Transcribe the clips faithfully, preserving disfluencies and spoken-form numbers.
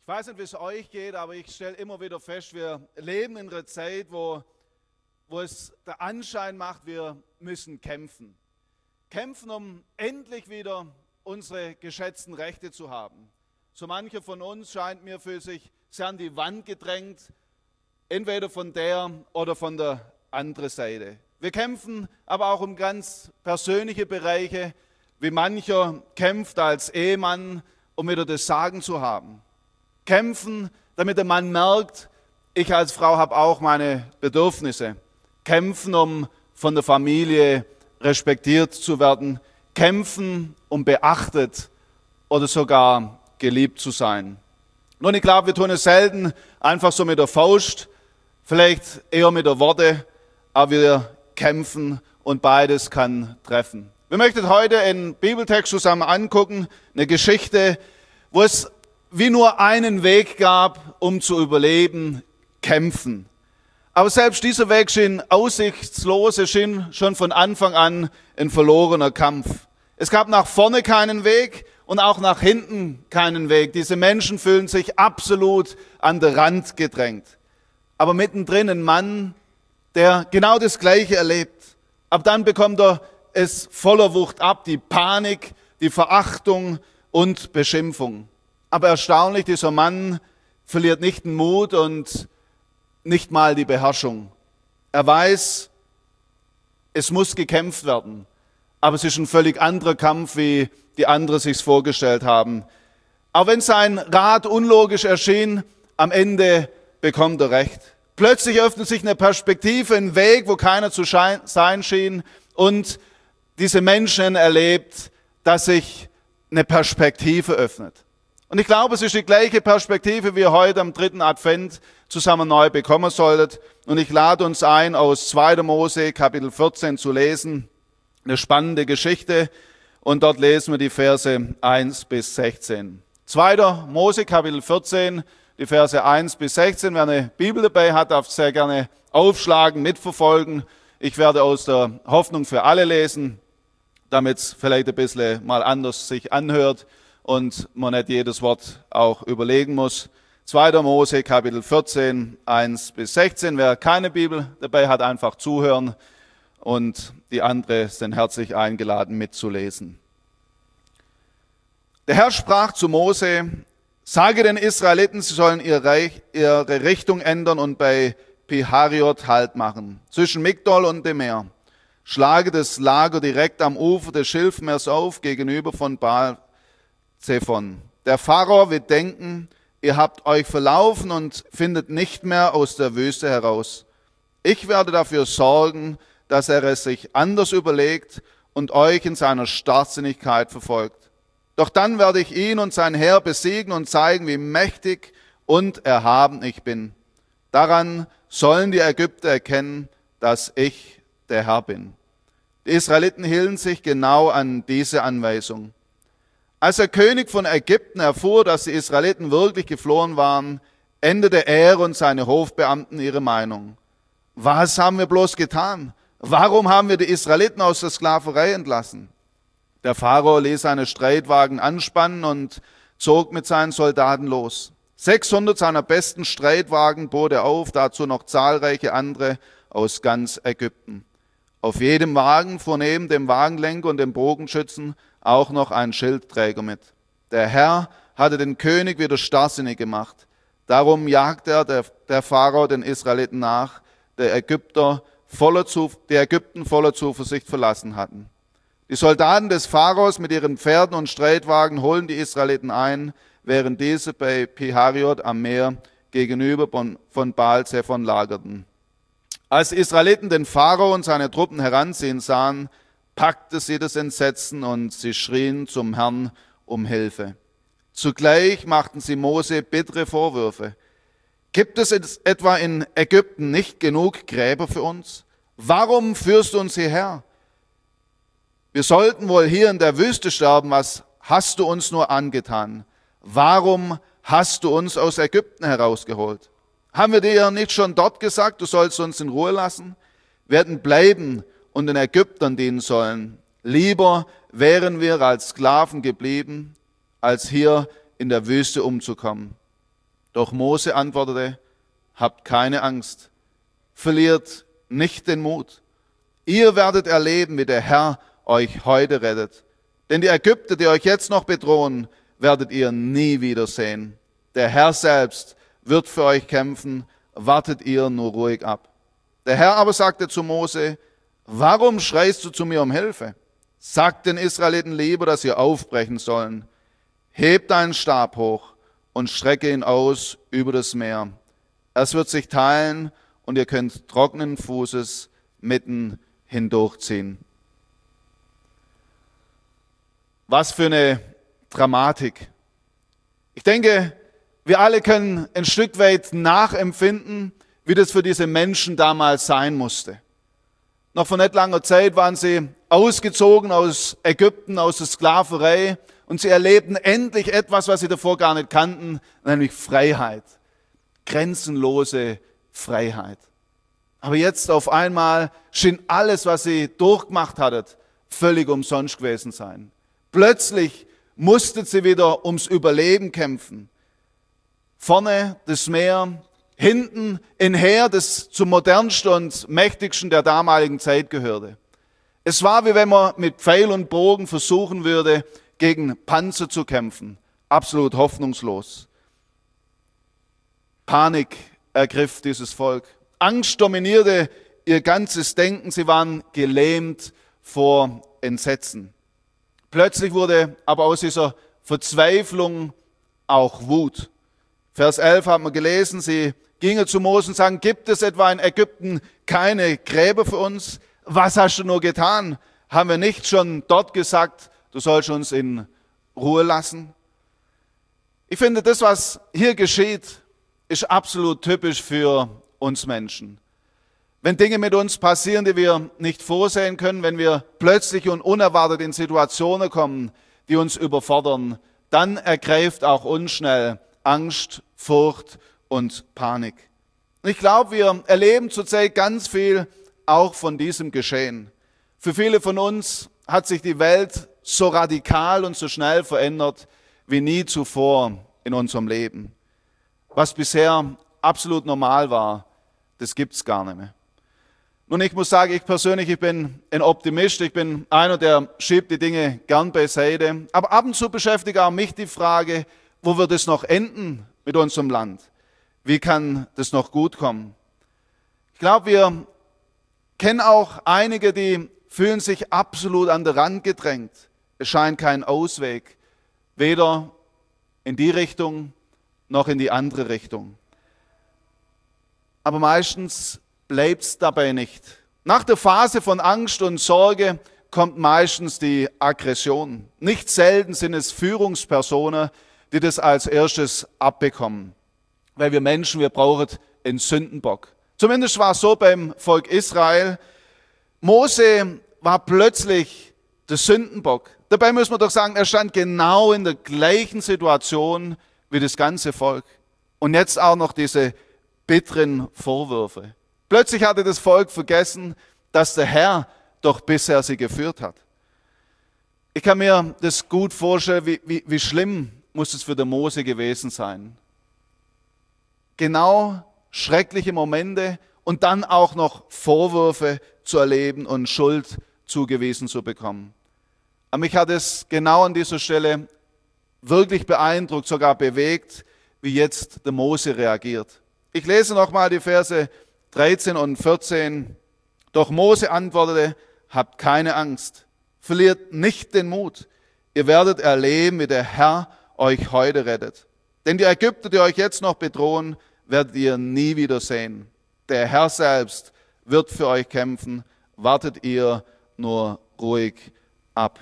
Ich weiß nicht, wie es euch geht, aber ich stelle immer wieder fest, wir leben in einer Zeit, wo, wo es der Anschein macht, wir müssen kämpfen. Kämpfen, um endlich wieder unsere geschätzten Rechte zu haben. So mancher von uns scheint mir für sich sehr an die Wand gedrängt, entweder von der oder von der anderen Seite. Wir kämpfen aber auch um ganz persönliche Bereiche, wie mancher kämpft als Ehemann, um wieder das Sagen zu haben. Kämpfen, damit der Mann merkt, ich als Frau habe auch meine Bedürfnisse. Kämpfen, um von der Familie respektiert zu werden. Kämpfen, um beachtet oder sogar geliebt zu sein. Nun, ich glaube, wir tun es selten einfach so mit der Faust, vielleicht eher mit der Worte, aber wir kämpfen und beides kann treffen. Wir möchten heute einen Bibeltext zusammen angucken, eine Geschichte, wo es wie nur einen Weg gab, um zu überleben, kämpfen. Aber selbst dieser Weg schien aussichtslos, es schien schon von Anfang an ein verlorener Kampf. Es gab nach vorne keinen Weg und auch nach hinten keinen Weg. Diese Menschen fühlen sich absolut an den Rand gedrängt. Aber mittendrin ein Mann, der genau das Gleiche erlebt. Ab dann bekommt er es voller Wucht ab, die Panik, die Verachtung und Beschimpfung. Aber erstaunlich, dieser Mann verliert nicht den Mut und nicht mal die Beherrschung. Er weiß, es muss gekämpft werden, aber es ist ein völlig anderer Kampf, wie die anderen sich vorgestellt haben. Auch wenn sein Rat unlogisch erschien, am Ende bekommt er recht. Plötzlich öffnet sich eine Perspektive, ein Weg, wo keiner zu sein schien, und diese Menschen erlebt, dass sich eine Perspektive öffnet. Und ich glaube, es ist die gleiche Perspektive, wie ihr heute am dritten Advent zusammen neu bekommen solltet. Und ich lade uns ein, aus zweiter Mose Kapitel vierzehn zu lesen. Eine spannende Geschichte. Und dort lesen wir die Verse eins bis sechzehn. zweiter Mose Kapitel vierzehn, die Verse eins bis sechzehn. Wer eine Bibel dabei hat, darf sehr gerne aufschlagen, mitverfolgen. Ich werde aus der Hoffnung für alle lesen, damit es vielleicht ein bisschen mal anders sich anhört und man nicht jedes Wort auch überlegen muss. zweiter Mose, Kapitel vierzehn, eins bis sechzehn. Wer keine Bibel dabei hat, einfach zuhören, und die anderen sind herzlich eingeladen, mitzulesen. Der Herr sprach zu Mose: Sage den Israeliten, sie sollen ihre Richtung ändern und bei Pi-Hahirot Halt machen, zwischen Migdol und dem Meer. Schlage das Lager direkt am Ufer des Schilfmeers auf, gegenüber von Baal-Zephon. Der Pharao wird denken, ihr habt euch verlaufen und findet nicht mehr aus der Wüste heraus. Ich werde dafür sorgen, dass er es sich anders überlegt und euch in seiner Starrsinnigkeit verfolgt. Doch dann werde ich ihn und sein Heer besiegen und zeigen, wie mächtig und erhaben ich bin. Daran sollen die Ägypter erkennen, dass ich der Herr bin. Die Israeliten hielten sich genau an diese Anweisung. Als der König von Ägypten erfuhr, dass die Israeliten wirklich geflohen waren, änderte er und seine Hofbeamten ihre Meinung. Was haben wir bloß getan? Warum haben wir die Israeliten aus der Sklaverei entlassen? Der Pharao ließ seine Streitwagen anspannen und zog mit seinen Soldaten los. sechshundert seiner besten Streitwagen bot er auf, dazu noch zahlreiche andere aus ganz Ägypten. Auf jedem Wagen fuhr neben dem Wagenlenker und dem Bogenschützen auch noch ein Schildträger mit. Der Herr hatte den König wieder starrsinnig gemacht. Darum jagte er der, der Pharao den Israeliten nach, der Ägypter voller Zuf- die Ägypten voller Zuversicht verlassen hatten. Die Soldaten des Pharaos mit ihren Pferden und Streitwagen holen die Israeliten ein, während diese bei Pi-Hahirot am Meer gegenüber von, von Baal-Zephon lagerten. Als die Israeliten den Pharao und seine Truppen heranziehen sahen, packte sie das Entsetzen und sie schrien zum Herrn um Hilfe. Zugleich machten sie Mose bittere Vorwürfe. Gibt es etwa in Ägypten nicht genug Gräber für uns? Warum führst du uns hierher? Wir sollten wohl hier in der Wüste sterben. Was hast du uns nur angetan? Warum hast du uns aus Ägypten herausgeholt? Haben wir dir nicht schon dort gesagt, du sollst uns in Ruhe lassen? Wir hätten bleiben und den Ägyptern dienen sollen. Lieber wären wir als Sklaven geblieben, als hier in der Wüste umzukommen. Doch Mose antwortete, habt keine Angst, verliert nicht den Mut. Ihr werdet erleben, wie der Herr euch heute rettet. Denn die Ägypter, die euch jetzt noch bedrohen, werdet ihr nie wiedersehen. Der Herr selbst wird für euch kämpfen, wartet ihr nur ruhig ab. Der Herr aber sagte zu Mose, warum schreist du zu mir um Hilfe? Sagt den Israeliten lieber, dass sie aufbrechen sollen. Hebt deinen Stab hoch und strecke ihn aus über das Meer. Es wird sich teilen und ihr könnt trockenen Fußes mitten hindurchziehen. Was für eine Dramatik. Ich denke, wir alle können ein Stück weit nachempfinden, wie das für diese Menschen damals sein musste. Noch vor nicht langer Zeit waren sie ausgezogen aus Ägypten, aus der Sklaverei, und sie erlebten endlich etwas, was sie davor gar nicht kannten, nämlich Freiheit. Grenzenlose Freiheit. Aber jetzt auf einmal schien alles, was sie durchgemacht hatten, völlig umsonst gewesen sein. Plötzlich mussten sie wieder ums Überleben kämpfen. Vorne das Meer, hinten ein Heer, das zum modernsten und mächtigsten der damaligen Zeit gehörte. Es war, wie wenn man mit Pfeil und Bogen versuchen würde, gegen Panzer zu kämpfen. Absolut hoffnungslos. Panik ergriff dieses Volk. Angst dominierte ihr ganzes Denken. Sie waren gelähmt vor Entsetzen. Plötzlich wurde aber aus dieser Verzweiflung auch Wut. Vers elf haben wir gelesen, sie gingen zu Mose und sagen, gibt es etwa in Ägypten keine Gräber für uns? Was hast du nur getan? Haben wir nicht schon dort gesagt, du sollst uns in Ruhe lassen? Ich finde, das, was hier geschieht, ist absolut typisch für uns Menschen. Wenn Dinge mit uns passieren, die wir nicht vorsehen können, wenn wir plötzlich und unerwartet in Situationen kommen, die uns überfordern, dann ergreift auch uns schnell Angst, Furcht und Panik. Und ich glaube, wir erleben zurzeit ganz viel auch von diesem Geschehen. Für viele von uns hat sich die Welt so radikal und so schnell verändert wie nie zuvor in unserem Leben. Was bisher absolut normal war, das gibt es gar nicht mehr. Nun, ich muss sagen, ich persönlich, ich bin ein Optimist, ich bin einer, der schiebt die Dinge gern beiseite. Aber ab und zu beschäftigt auch mich die Frage, wo wird es noch enden mit unserem Land? Wie kann das noch gut kommen? Ich glaube, wir kennen auch einige, die fühlen sich absolut an den Rand gedrängt. Es scheint kein Ausweg, weder in die Richtung noch in die andere Richtung. Aber meistens bleibt es dabei nicht. Nach der Phase von Angst und Sorge kommt meistens die Aggression. Nicht selten sind es Führungspersonen, die das als erstes abbekommen. Weil wir Menschen, wir brauchen einen Sündenbock. Zumindest war es so beim Volk Israel. Mose war plötzlich der Sündenbock. Dabei muss man doch sagen, er stand genau in der gleichen Situation wie das ganze Volk. Und jetzt auch noch diese bitteren Vorwürfe. Plötzlich hatte das Volk vergessen, dass der Herr doch bisher sie geführt hat. Ich kann mir das gut vorstellen, wie, wie, wie schlimm muss es für den Mose gewesen sein. Genau schreckliche Momente und dann auch noch Vorwürfe zu erleben und Schuld zugewiesen zu bekommen. Aber mich hat es genau an dieser Stelle wirklich beeindruckt, sogar bewegt, wie jetzt der Mose reagiert. Ich lese nochmal die Verse dreizehn und vierzehn. Doch Mose antwortete, habt keine Angst, verliert nicht den Mut. Ihr werdet erleben, wie der Herr euch heute rettet. Denn die Ägypter, die euch jetzt noch bedrohen, werdet ihr nie wieder sehen. Der Herr selbst wird für euch kämpfen, wartet ihr nur ruhig ab.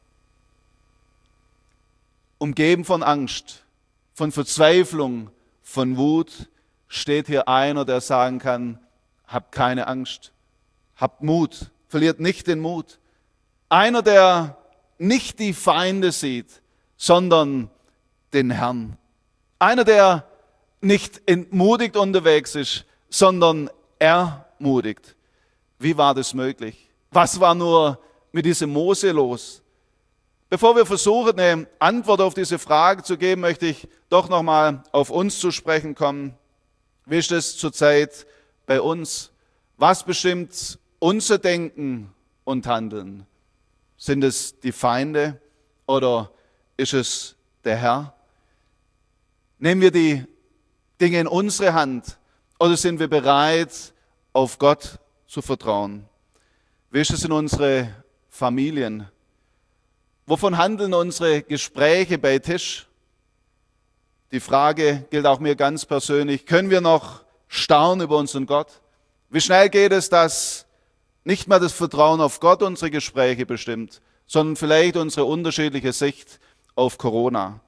Umgeben von Angst, von Verzweiflung, von Wut, steht hier einer, der sagen kann, habt keine Angst, habt Mut, verliert nicht den Mut. Einer, der nicht die Feinde sieht, sondern den Herrn. Einer, der nicht entmutigt unterwegs ist, sondern ermutigt. Wie war das möglich? Was war nur mit diesem Mose los? Bevor wir versuchen, eine Antwort auf diese Frage zu geben, möchte ich doch nochmal auf uns zu sprechen kommen. Wie ist es zurzeit bei uns? Was bestimmt unser Denken und Handeln? Sind es die Feinde oder ist es der Herr? Nehmen wir die Dinge in unsere Hand oder sind wir bereit, auf Gott zu vertrauen? Wie ist es in unsere Familien? Wovon handeln unsere Gespräche bei Tisch? Die Frage gilt auch mir ganz persönlich. Können wir noch staunen über unseren Gott? Wie schnell geht es, dass nicht mehr das Vertrauen auf Gott unsere Gespräche bestimmt, sondern vielleicht unsere unterschiedliche Sicht auf Corona?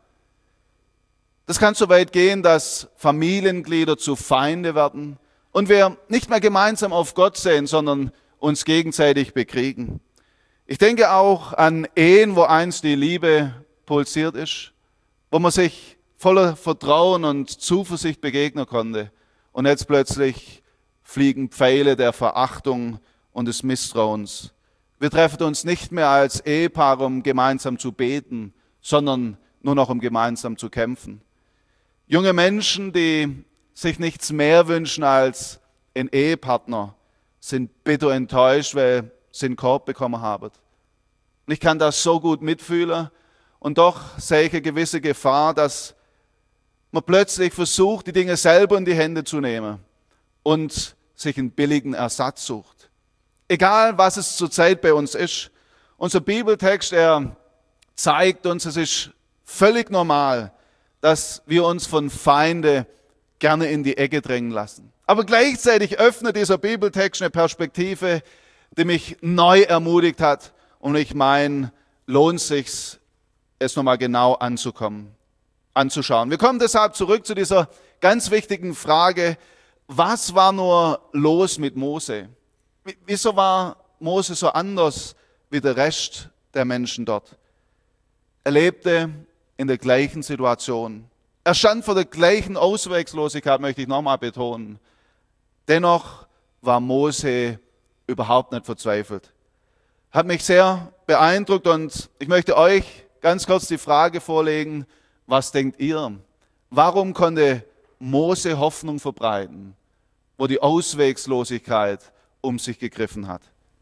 Das kann so weit gehen, dass Familienglieder zu Feinde werden und wir nicht mehr gemeinsam auf Gott sehen, sondern uns gegenseitig bekriegen. Ich denke auch an Ehen, wo einst die Liebe pulsiert ist, wo man sich voller Vertrauen und Zuversicht begegnen konnte. Und jetzt plötzlich fliegen Pfeile der Verachtung und des Misstrauens. Wir treffen uns nicht mehr als Ehepaar, um gemeinsam zu beten, sondern nur noch um gemeinsam zu kämpfen. Junge Menschen, die sich nichts mehr wünschen als einen Ehepartner, sind bitter enttäuscht, weil sie einen Korb bekommen haben. Und ich kann das so gut mitfühlen und doch sehe ich eine gewisse Gefahr, dass man plötzlich versucht, die Dinge selber in die Hände zu nehmen und sich einen billigen Ersatz sucht. Egal, was es zurzeit bei uns ist, unser Bibeltext, er zeigt uns, es ist völlig normal, dass wir uns von Feinde gerne in die Ecke drängen lassen. Aber gleichzeitig öffnet dieser Bibeltext eine Perspektive, die mich neu ermutigt hat. Und ich meine, lohnt sich, es nochmal genau anzukommen, anzuschauen. Wir kommen deshalb zurück zu dieser ganz wichtigen Frage, was war nur los mit Mose? Wieso war Mose so anders wie der Rest der Menschen dort? Er lebte in der gleichen Situation. Er stand vor der gleichen Ausweglosigkeit, möchte ich nochmal betonen. Dennoch war Mose überhaupt nicht verzweifelt. Hat mich sehr beeindruckt und ich möchte euch ganz kurz die Frage vorlegen, was denkt ihr? Warum konnte Mose Hoffnung verbreiten, wo die Ausweglosigkeit um sich gegriffen hat?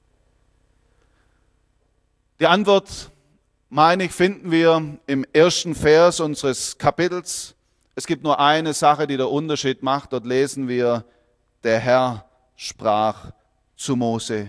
Die Antwort, meine ich, finden wir im ersten Vers unseres Kapitels. Es gibt nur eine Sache, die den Unterschied macht. Dort lesen wir, der Herr sprach zu Mose.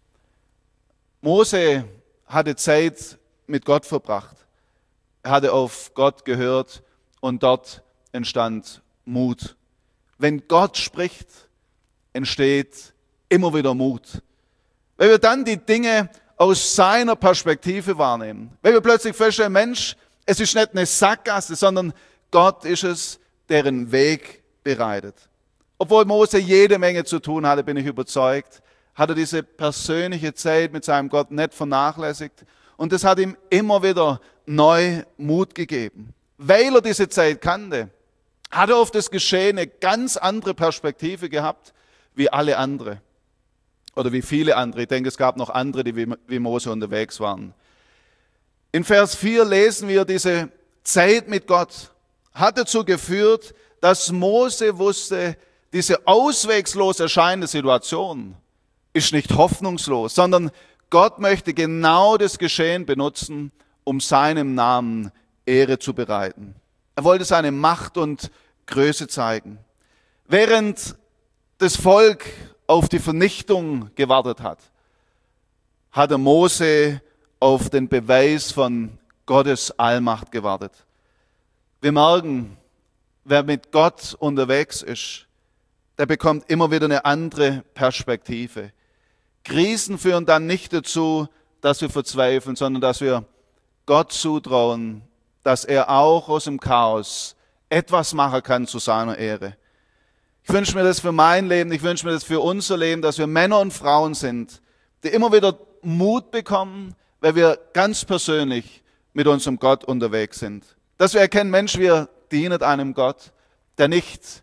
Mose hatte Zeit mit Gott verbracht. Er hatte auf Gott gehört und dort entstand Mut. Wenn Gott spricht, entsteht immer wieder Mut. Weil wir dann die Dinge aus seiner Perspektive wahrnehmen. Weil wir plötzlich feststellen, Mensch, es ist nicht eine Sackgasse, sondern Gott ist es, der einen Weg bereitet. Obwohl Mose jede Menge zu tun hatte, bin ich überzeugt, hat er diese persönliche Zeit mit seinem Gott nicht vernachlässigt. Und das hat ihm immer wieder neu Mut gegeben. Weil er diese Zeit kannte, hat er auf das Geschehen eine ganz andere Perspektive gehabt, wie alle andere. Oder wie viele andere. Ich denke, es gab noch andere, die wie, wie Mose unterwegs waren. In Vers vier lesen wir, diese Zeit mit Gott hat dazu geführt, dass Mose wusste, diese auswegslos erscheinende Situation ist nicht hoffnungslos, sondern Gott möchte genau das Geschehen benutzen, um seinem Namen Ehre zu bereiten. Er wollte seine Macht und Größe zeigen. Während das Volk auf die Vernichtung gewartet hat, hatte Mose auf den Beweis von Gottes Allmacht gewartet. Wir merken, wer mit Gott unterwegs ist, der bekommt immer wieder eine andere Perspektive. Krisen führen dann nicht dazu, dass wir verzweifeln, sondern dass wir Gott zutrauen, dass er auch aus dem Chaos etwas machen kann zu seiner Ehre. Ich wünsche mir das für mein Leben, ich wünsche mir das für unser Leben, dass wir Männer und Frauen sind, die immer wieder Mut bekommen, weil wir ganz persönlich mit unserem Gott unterwegs sind. Dass wir erkennen, Mensch, wir dienen einem Gott, der nicht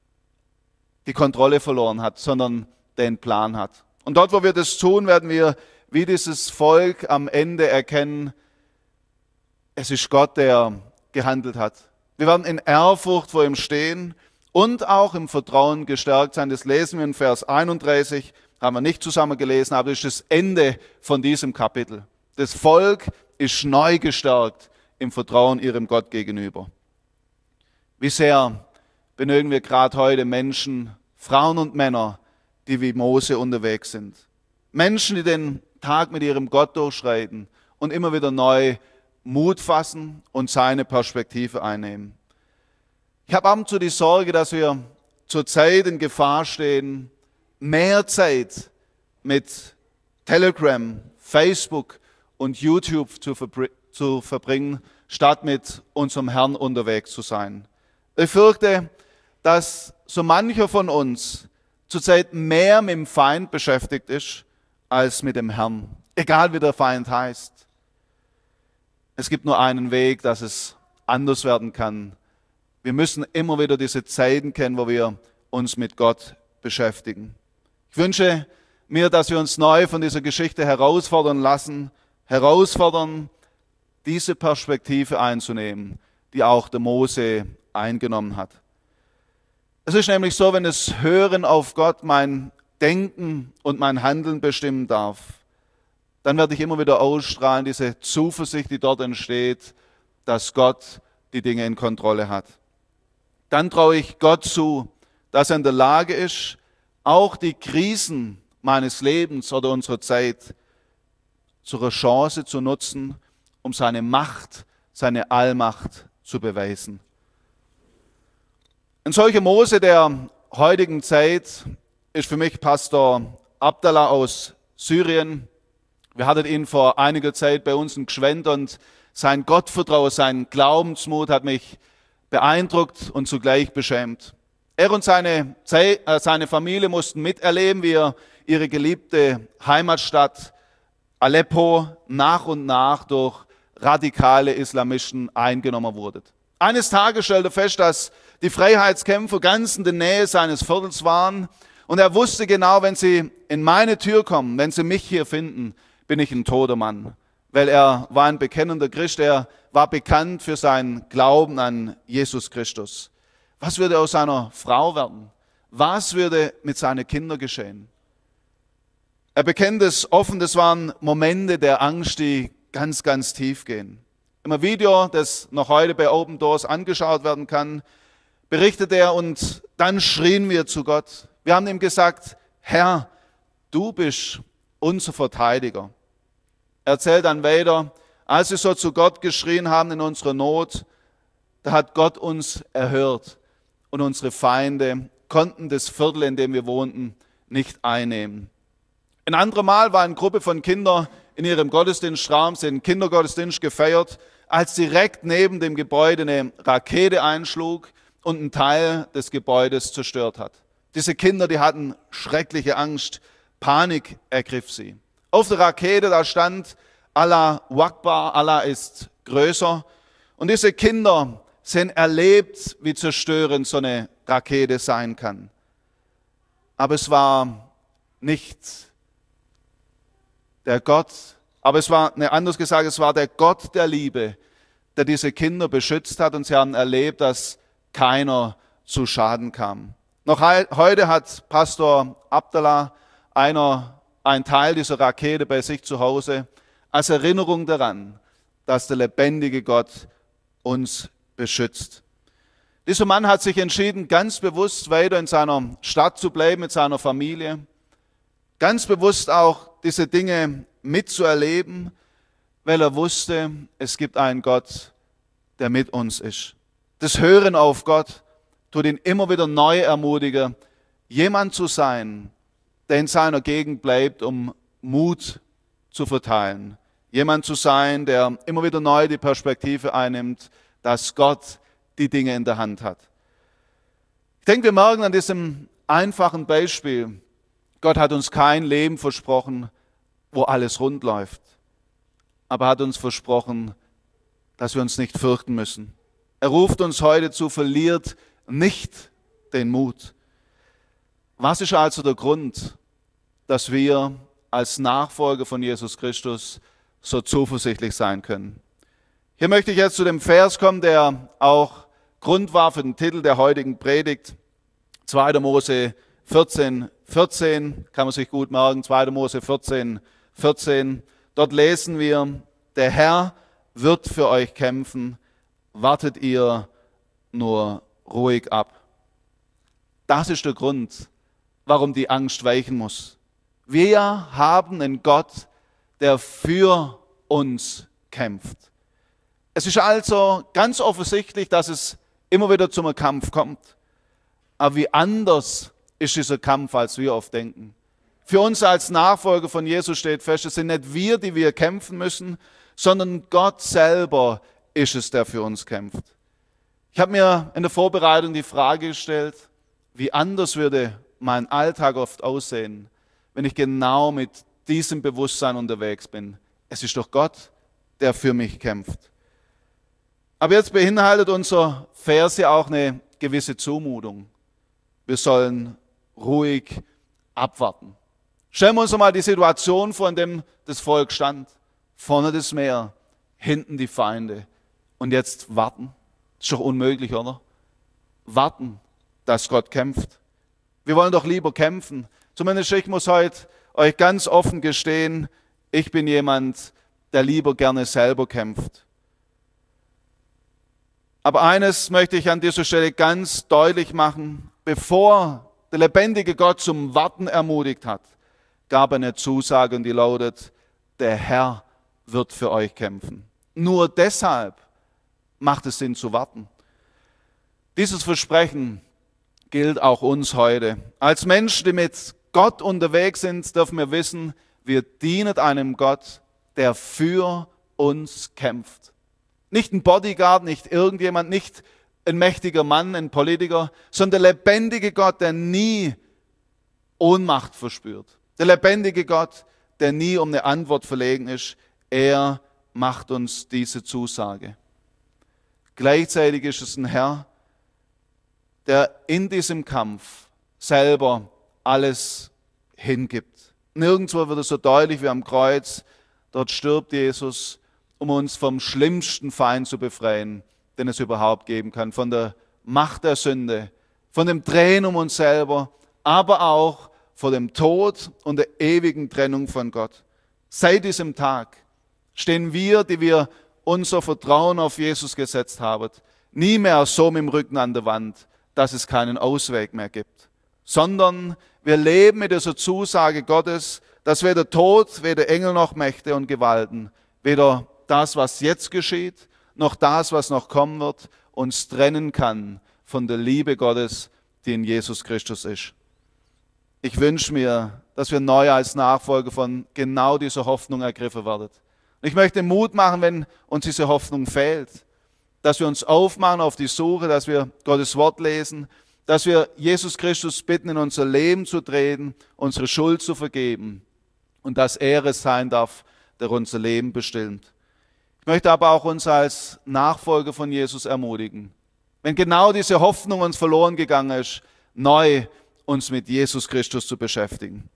die Kontrolle verloren hat, sondern den Plan hat. Und dort, wo wir das tun, werden wir wie dieses Volk am Ende erkennen, es ist Gott, der gehandelt hat. Wir werden in Ehrfurcht vor ihm stehen und auch im Vertrauen gestärkt sein. Das lesen wir in Vers einunddreißig, haben wir nicht zusammen gelesen, aber das ist das Ende von diesem Kapitel. Das Volk ist neu gestärkt im Vertrauen ihrem Gott gegenüber. Wie sehr benötigen wir gerade heute Menschen, Frauen und Männer, die wie Mose unterwegs sind. Menschen, die den Tag mit ihrem Gott durchschreiten und immer wieder neu Mut fassen und seine Perspektive einnehmen. Ich habe ab und zu die Sorge, dass wir zurzeit in Gefahr stehen, mehr Zeit mit Telegram, Facebook und YouTube zu, verbr- zu verbringen, statt mit unserem Herrn unterwegs zu sein. Ich fürchte, dass so mancher von uns zurzeit mehr mit dem Feind beschäftigt ist, als mit dem Herrn. Egal wie der Feind heißt. Es gibt nur einen Weg, dass es anders werden kann. Wir müssen immer wieder diese Zeiten kennen, wo wir uns mit Gott beschäftigen. Ich wünsche mir, dass wir uns neu von dieser Geschichte herausfordern lassen, herausfordern, diese Perspektive einzunehmen, die auch der Mose eingenommen hat. Es ist nämlich so, wenn das Hören auf Gott mein Denken und mein Handeln bestimmen darf, dann werde ich immer wieder ausstrahlen, diese Zuversicht, die dort entsteht, dass Gott die Dinge in Kontrolle hat. Dann traue ich Gott zu, dass er in der Lage ist, auch die Krisen meines Lebens oder unserer Zeit zu einer Chance zu nutzen, um seine Macht, seine Allmacht zu beweisen. Ein solcher Mose der heutigen Zeit ist für mich Pastor Abdallah aus Syrien. Wir hatten ihn vor einiger Zeit bei uns in Gschwend und sein Gottvertrauen, sein Glaubensmut hat mich beeindruckt und zugleich beschämt. Er und seine, Zeit, äh, seine Familie mussten miterleben, wie er ihre geliebte Heimatstadt Aleppo nach und nach durch radikale Islamisten eingenommen wurde. Eines Tages stellte er fest, dass die Freiheitskämpfer ganz in der Nähe seines Viertels waren und er wusste genau, wenn sie in meine Tür kommen, wenn sie mich hier finden, bin ich ein toter Mann, weil er war ein bekennender Christ, er war bekannt für seinen Glauben an Jesus Christus. Was würde aus seiner Frau werden? Was würde mit seinen Kindern geschehen? Er bekennt es offen, das waren Momente der Angst, die ganz, ganz tief gehen. Im Video, das noch heute bei Open Doors angeschaut werden kann, berichtet er und dann schrien wir zu Gott. Wir haben ihm gesagt, Herr, du bist unser Verteidiger. Er erzählt dann weiter, als wir so zu Gott geschrien haben in unserer Not, da hat Gott uns erhört und unsere Feinde konnten das Viertel, in dem wir wohnten, nicht einnehmen. Ein anderes Mal war eine Gruppe von Kindern in ihrem Gottesdienstraum, sie haben Kindergottesdienst gefeiert, als direkt neben dem Gebäude eine Rakete einschlug und einen Teil des Gebäudes zerstört hat. Diese Kinder, die hatten schreckliche Angst, Panik ergriff sie. Auf der Rakete, da stand Allah Akbar, Allah ist größer. Und diese Kinder sind erlebt, wie zerstörend so eine Rakete sein kann. Aber es war nicht der Gott, aber es war, ne, anders gesagt, es war der Gott der Liebe, der diese Kinder beschützt hat und sie haben erlebt, dass keiner zu Schaden kam. Noch heute hat Pastor Abdallah einer, einen Teil dieser Rakete bei sich zu Hause als Erinnerung daran, dass der lebendige Gott uns beschützt. Dieser Mann hat sich entschieden, ganz bewusst weiter in seiner Stadt zu bleiben, mit seiner Familie, ganz bewusst auch diese Dinge mitzuerleben, weil er wusste, es gibt einen Gott, der mit uns ist. Das Hören auf Gott tut ihn immer wieder neu ermutigen, jemand zu sein, der in seiner Gegend bleibt, um Mut zu verteilen. Jemand zu sein, der immer wieder neu die Perspektive einnimmt, dass Gott die Dinge in der Hand hat. Ich denke, wir merken an diesem einfachen Beispiel, Gott hat uns kein Leben versprochen, wo alles rund läuft, aber hat uns versprochen, dass wir uns nicht fürchten müssen. Er ruft uns heute zu, verliert nicht den Mut. Was ist also der Grund, dass wir als Nachfolger von Jesus Christus so zuversichtlich sein können? Hier möchte ich jetzt zu dem Vers kommen, der auch Grund war für den Titel der heutigen Predigt. zweiter Mose vierzehn, vierzehn, kann man sich gut merken, zweiter Mose vierzehn, vierzehn. Dort lesen wir, der Herr wird für euch kämpfen, wartet ihr nur ruhig ab. Das ist der Grund, warum die Angst weichen muss. Wir haben einen Gott, der für uns kämpft. Es ist also ganz offensichtlich, dass es immer wieder zum Kampf kommt. Aber wie anders ist dieser Kampf, als wir oft denken. Für uns als Nachfolger von Jesus steht fest, es sind nicht wir, die wir kämpfen müssen, sondern Gott selber ist es, der für uns kämpft. Ich habe mir in der Vorbereitung die Frage gestellt, wie anders würde mein Alltag oft aussehen, wenn ich genau mit diesem Bewusstsein unterwegs bin. Es ist doch Gott, der für mich kämpft. Aber jetzt beinhaltet unser Vers ja auch eine gewisse Zumutung. Wir sollen ruhig abwarten. Stellen wir uns einmal die Situation vor, in der das Volk stand. Vorne das Meer, hinten die Feinde. Und jetzt warten. Das ist doch unmöglich, oder? Warten, dass Gott kämpft. Wir wollen doch lieber kämpfen. Zumindest ich muss heute euch ganz offen gestehen, ich bin jemand, der lieber gerne selber kämpft. Aber eines möchte ich an dieser Stelle ganz deutlich machen. Bevor der lebendige Gott zum Warten ermutigt hat, gab er eine Zusage und die lautet, der Herr wird für euch kämpfen. Nur deshalb macht es Sinn zu warten. Dieses Versprechen gilt auch uns heute. Als Menschen, die mit Gott unterwegs sind, dürfen wir wissen, wir dienen einem Gott, der für uns kämpft. Nicht ein Bodyguard, nicht irgendjemand, nicht ein mächtiger Mann, ein Politiker, sondern der lebendige Gott, der nie Ohnmacht verspürt. Der lebendige Gott, der nie um eine Antwort verlegen ist. Er macht uns diese Zusage. Gleichzeitig ist es ein Herr, der in diesem Kampf selber alles hingibt. Nirgendwo wird es so deutlich wie am Kreuz. Dort stirbt Jesus, um uns vom schlimmsten Feind zu befreien, den es überhaupt geben kann. Von der Macht der Sünde, von dem Drehen um uns selber, aber auch vor dem Tod und der ewigen Trennung von Gott. Seit diesem Tag stehen wir, die wir unser Vertrauen auf Jesus gesetzt haben, nie mehr so mit dem Rücken an der Wand, dass es keinen Ausweg mehr gibt, sondern wir leben mit dieser Zusage Gottes, dass weder Tod, weder Engel noch Mächte und Gewalten, weder das, was jetzt geschieht, noch das, was noch kommen wird, uns trennen kann von der Liebe Gottes, die in Jesus Christus ist. Ich wünsche mir, dass wir neu als Nachfolger von genau dieser Hoffnung ergriffen werden. Und ich möchte Mut machen, wenn uns diese Hoffnung fehlt, dass wir uns aufmachen auf die Suche, dass wir Gottes Wort lesen, dass wir Jesus Christus bitten, in unser Leben zu treten, unsere Schuld zu vergeben und dass er es sein darf, der unser Leben bestimmt. Ich möchte aber auch uns als Nachfolger von Jesus ermutigen, wenn genau diese Hoffnung uns verloren gegangen ist, neu uns mit Jesus Christus zu beschäftigen.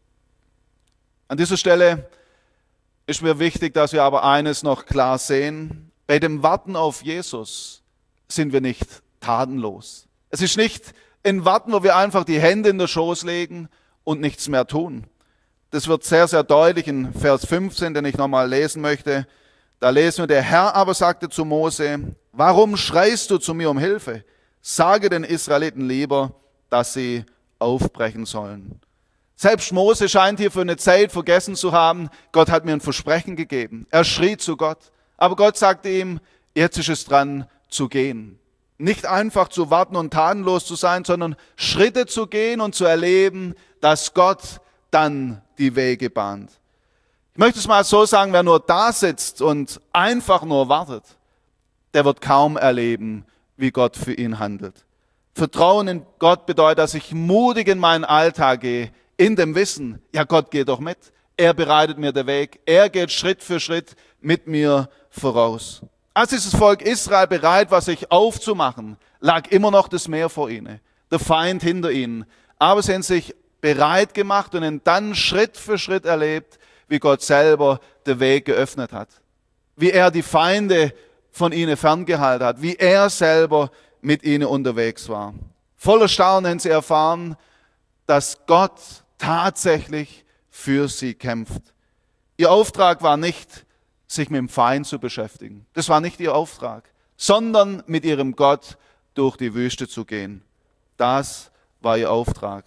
An dieser Stelle ist mir wichtig, dass wir aber eines noch klar sehen. Bei dem Warten auf Jesus sind wir nicht tatenlos. Es ist nicht ein Warten, wo wir einfach die Hände in den Schoß legen und nichts mehr tun. Das wird sehr, sehr deutlich in Vers fünfzehn, den ich nochmal lesen möchte. Da lesen wir, der Herr aber sagte zu Mose, warum schreist du zu mir um Hilfe? Sage den Israeliten lieber, dass sie aufbrechen sollen. Selbst Mose scheint hier für eine Zeit vergessen zu haben, Gott hat mir ein Versprechen gegeben. Er schrie zu Gott. Aber Gott sagte ihm, jetzt ist es dran zu gehen. Nicht einfach zu warten und tatenlos zu sein, sondern Schritte zu gehen und zu erleben, dass Gott dann die Wege bahnt. Ich möchte es mal so sagen, wer nur da sitzt und einfach nur wartet, der wird kaum erleben, wie Gott für ihn handelt. Vertrauen in Gott bedeutet, dass ich mutig in meinen Alltag gehe, in dem Wissen, ja, Gott geht doch mit. Er bereitet mir den Weg. Er geht Schritt für Schritt mit mir voraus. Als dieses Volk Israel bereit war, sich aufzumachen, lag immer noch das Meer vor ihnen, der Feind hinter ihnen. Aber sie haben sich bereit gemacht und haben dann Schritt für Schritt erlebt, wie Gott selber den Weg geöffnet hat. Wie er die Feinde von ihnen ferngehalten hat, wie er selber mit ihnen unterwegs war. Voller Staunen haben sie erfahren, dass Gott tatsächlich für sie kämpft. Ihr Auftrag war nicht, sich mit dem Feind zu beschäftigen. Das war nicht ihr Auftrag, sondern mit ihrem Gott durch die Wüste zu gehen. Das war ihr Auftrag.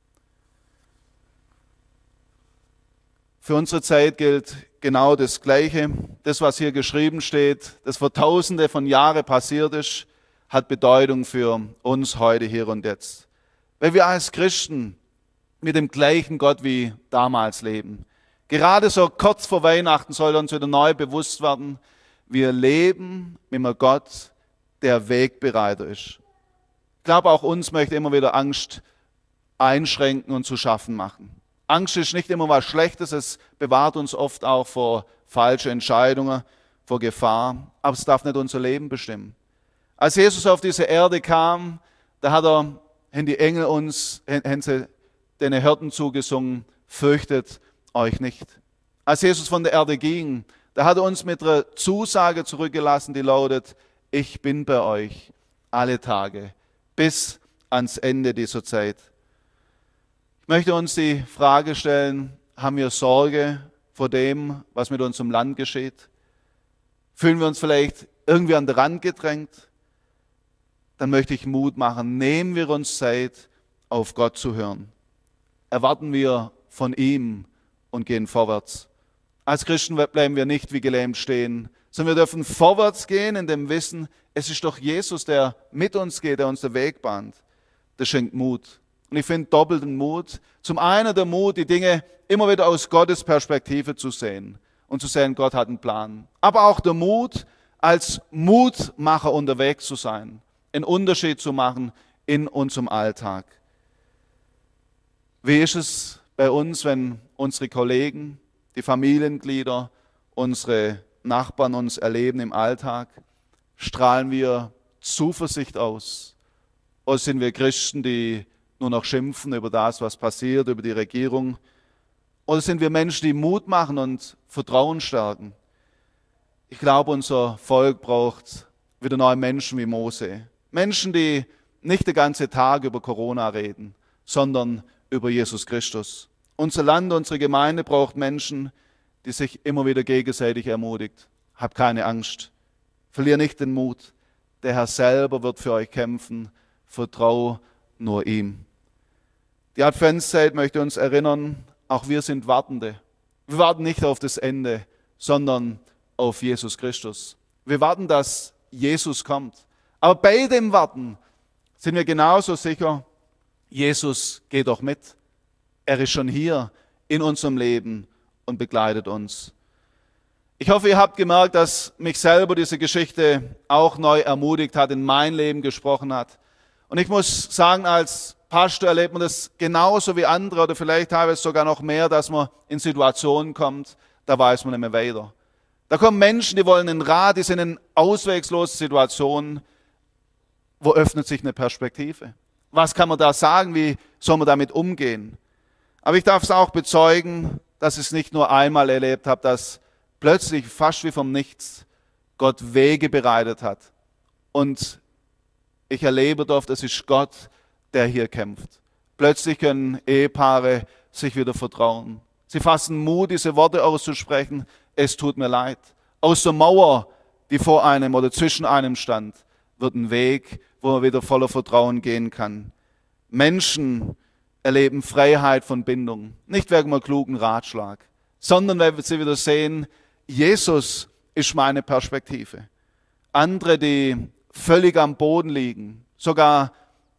Für unsere Zeit gilt genau das Gleiche. Das, was hier geschrieben steht, das vor Tausende von Jahren passiert ist, hat Bedeutung für uns heute, hier und jetzt. Weil wir als Christen mit dem gleichen Gott wie damals leben. Gerade so kurz vor Weihnachten soll uns wieder neu bewusst werden, wir leben mit einem Gott, der Wegbereiter ist. Ich glaube, auch uns möchte immer wieder Angst einschränken und zu schaffen machen. Angst ist nicht immer was Schlechtes, es bewahrt uns oft auch vor falschen Entscheidungen, vor Gefahr, aber es darf nicht unser Leben bestimmen. Als Jesus auf diese Erde kam, da hat er, haben die Engel uns, haben sie den Hirten zugesungen, fürchtet euch nicht. Als Jesus von der Erde ging, da hat er uns mit einer Zusage zurückgelassen, die lautet, ich bin bei euch alle Tage, bis ans Ende dieser Zeit. Ich möchte uns die Frage stellen, haben wir Sorge vor dem, was mit unserem Land geschieht? Fühlen wir uns vielleicht irgendwie an den Rand gedrängt? Dann möchte ich Mut machen. Nehmen wir uns Zeit, auf Gott zu hören. Erwarten wir von ihm und gehen vorwärts. Als Christen bleiben wir nicht wie gelähmt stehen, sondern wir dürfen vorwärts gehen in dem Wissen, es ist doch Jesus, der mit uns geht, der uns den Weg bahnt. Das schenkt Mut. Und ich finde doppelten Mut. Zum einen der Mut, die Dinge immer wieder aus Gottes Perspektive zu sehen und zu sehen, Gott hat einen Plan. Aber auch der Mut, als Mutmacher unterwegs zu sein, einen Unterschied zu machen in unserem Alltag. Wie ist es bei uns, wenn unsere Kollegen, die Familienglieder, unsere Nachbarn uns erleben im Alltag? Strahlen wir Zuversicht aus? Oder sind wir Christen, die nur noch schimpfen über das, was passiert, über die Regierung? Oder sind wir Menschen, die Mut machen und Vertrauen stärken? Ich glaube, unser Volk braucht wieder neue Menschen wie Mose. Menschen, die nicht den ganzen Tag über Corona reden, sondern über Jesus Christus. Unser Land, unsere Gemeinde braucht Menschen, die sich immer wieder gegenseitig ermutigt. Hab keine Angst. Verlier nicht den Mut. Der Herr selber wird für euch kämpfen. Vertrau nur ihm. Die Adventszeit möchte uns erinnern, auch wir sind Wartende. Wir warten nicht auf das Ende, sondern auf Jesus Christus. Wir warten, dass Jesus kommt. Aber bei dem Warten sind wir genauso sicher, Jesus geht doch mit. Er ist schon hier in unserem Leben und begleitet uns. Ich hoffe, ihr habt gemerkt, dass mich selber diese Geschichte auch neu ermutigt hat, in mein Leben gesprochen hat. Und ich muss sagen, als Pastor erlebt man das genauso wie andere oder vielleicht teilweise sogar noch mehr, dass man in Situationen kommt, da weiß man nicht mehr weiter. Da kommen Menschen, die wollen einen Rat, die sind in ausweglosen Situationen. Wo öffnet sich eine Perspektive? Was kann man da sagen? Wie soll man damit umgehen? Aber ich darf es auch bezeugen, dass ich es nicht nur einmal erlebt habe, dass plötzlich fast wie vom Nichts Gott Wege bereitet hat. Und ich erlebe durfte, es ist Gott, der hier kämpft. Plötzlich können Ehepaare sich wieder vertrauen. Sie fassen Mut, diese Worte auszusprechen, es tut mir leid. Aus der Mauer, die vor einem oder zwischen einem stand, wird ein Weg, wo man wieder voller Vertrauen gehen kann. Menschen erleben Freiheit von Bindung, nicht wegen einem klugen Ratschlag, sondern weil sie wieder sehen, Jesus ist meine Perspektive. Andere, die völlig am Boden liegen, sogar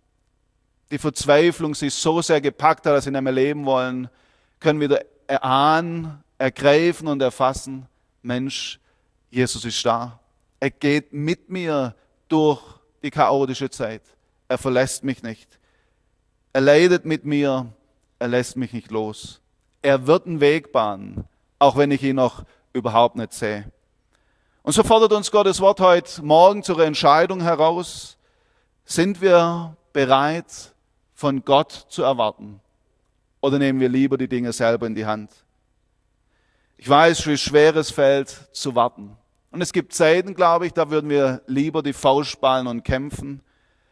die Verzweiflung sich so sehr gepackt hat, dass sie nicht mehr leben wollen, können wieder erahnen, ergreifen und erfassen, Mensch, Jesus ist da. Er geht mit mir durch die chaotische Zeit. Er verlässt mich nicht. Er leidet mit mir, er lässt mich nicht los. Er wird einen Weg bahnen, auch wenn ich ihn noch überhaupt nicht sehe. Und so fordert uns Gottes Wort heute Morgen zur Entscheidung heraus, sind wir bereit, von Gott zu erwarten? Oder nehmen wir lieber die Dinge selber in die Hand? Ich weiß, wie schwer es fällt, zu warten. Und es gibt Zeiten, glaube ich, da würden wir lieber die Faust ballen und kämpfen.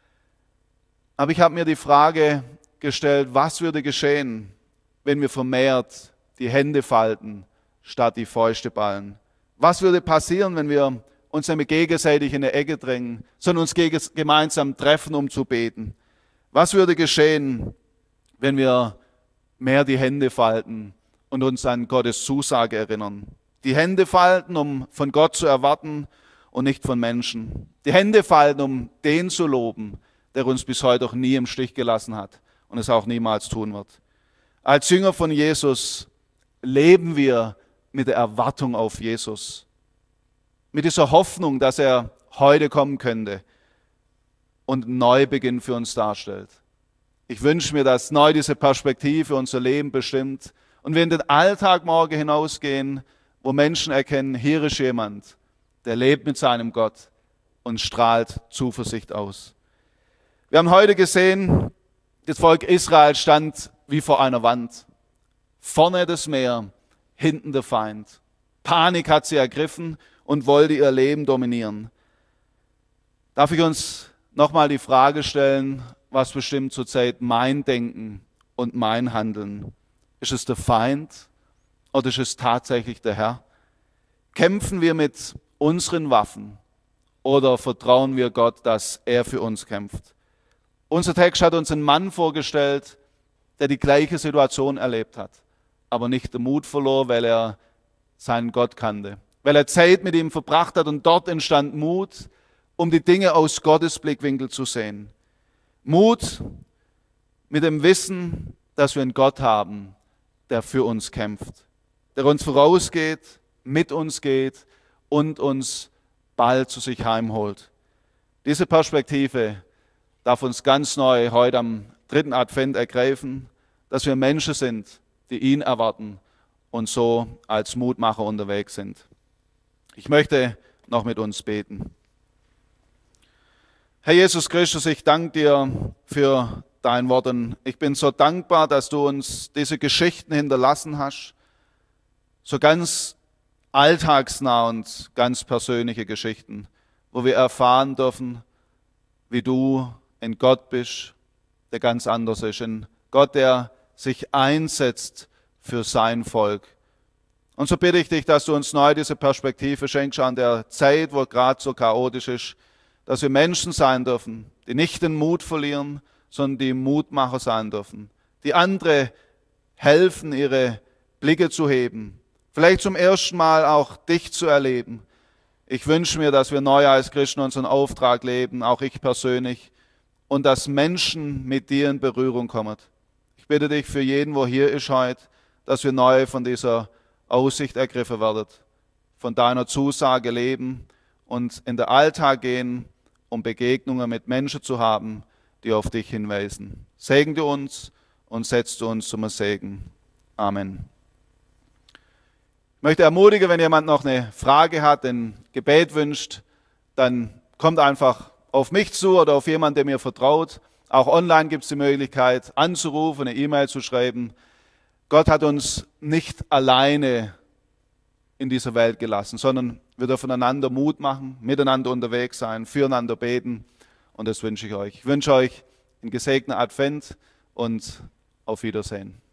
Aber ich habe mir die Frage gestellt, was würde geschehen, wenn wir vermehrt die Hände falten, statt die Fäuste ballen? Was würde passieren, wenn wir uns nämlich gegenseitig in eine Ecke drängen, sondern uns gemeinsam treffen, um zu beten? Was würde geschehen, wenn wir mehr die Hände falten und uns an Gottes Zusage erinnern? Die Hände falten, um von Gott zu erwarten und nicht von Menschen. Die Hände falten, um den zu loben, der uns bis heute auch nie im Stich gelassen hat und es auch niemals tun wird. Als Jünger von Jesus leben wir mit der Erwartung auf Jesus, mit dieser Hoffnung, dass er heute kommen könnte und einen Neubeginn für uns darstellt. Ich wünsche mir, dass neu diese Perspektive unser Leben bestimmt und wir in den Alltag morgen hinausgehen, wo Menschen erkennen, hier ist jemand, der lebt mit seinem Gott und strahlt Zuversicht aus. Wir haben heute gesehen, das Volk Israel stand wie vor einer Wand. Vorne das Meer, hinten der Feind. Panik hat sie ergriffen und wollte ihr Leben dominieren. Darf ich uns nochmal die Frage stellen, was bestimmt zurzeit mein Denken und mein Handeln? Ist es der Feind oder ist es tatsächlich der Herr? Kämpfen wir mit unseren Waffen oder vertrauen wir Gott, dass er für uns kämpft? Unser Text hat uns einen Mann vorgestellt, der die gleiche Situation erlebt hat, aber nicht den Mut verlor, weil er seinen Gott kannte, weil er Zeit mit ihm verbracht hat und dort entstand Mut, um die Dinge aus Gottes Blickwinkel zu sehen. Mut mit dem Wissen, dass wir einen Gott haben, der für uns kämpft, der uns vorausgeht, mit uns geht und uns bald zu sich heimholt. Diese Perspektive darf uns ganz neu heute am dritten Advent ergreifen, dass wir Menschen sind, die ihn erwarten und so als Mutmacher unterwegs sind. Ich möchte noch mit uns beten. Herr Jesus Christus, ich danke dir für dein Wort und ich bin so dankbar, dass du uns diese Geschichten hinterlassen hast, so ganz alltagsnah und ganz persönliche Geschichten, wo wir erfahren dürfen, wie du ein Gott bist, der ganz anders ist, ein Gott, der sich einsetzt für sein Volk. Und so bitte ich dich, dass du uns neu diese Perspektive schenkst an der Zeit, wo gerade so chaotisch ist, dass wir Menschen sein dürfen, die nicht den Mut verlieren, sondern die Mutmacher sein dürfen, die andere helfen, ihre Blicke zu heben, vielleicht zum ersten Mal auch dich zu erleben. Ich wünsche mir, dass wir neu als Christen unseren Auftrag leben, auch ich persönlich, und dass Menschen mit dir in Berührung kommen. Ich bitte dich für jeden, wo hier ist heute, dass wir neu von dieser Aussicht ergriffen werden, von deiner Zusage leben und in den Alltag gehen, um Begegnungen mit Menschen zu haben, die auf dich hinweisen. Segne du uns und setzt du uns zum Segen. Amen. Ich möchte ermutigen, wenn jemand noch eine Frage hat, ein Gebet wünscht, dann kommt einfach auf mich zu oder auf jemanden, der mir vertraut. Auch online gibt es die Möglichkeit, anzurufen, eine E-Mail zu schreiben. Gott hat uns nicht alleine in dieser Welt gelassen, sondern wir dürfen einander Mut machen, miteinander unterwegs sein, füreinander beten. Und das wünsche ich euch. Ich wünsche euch einen gesegneten Advent und auf Wiedersehen.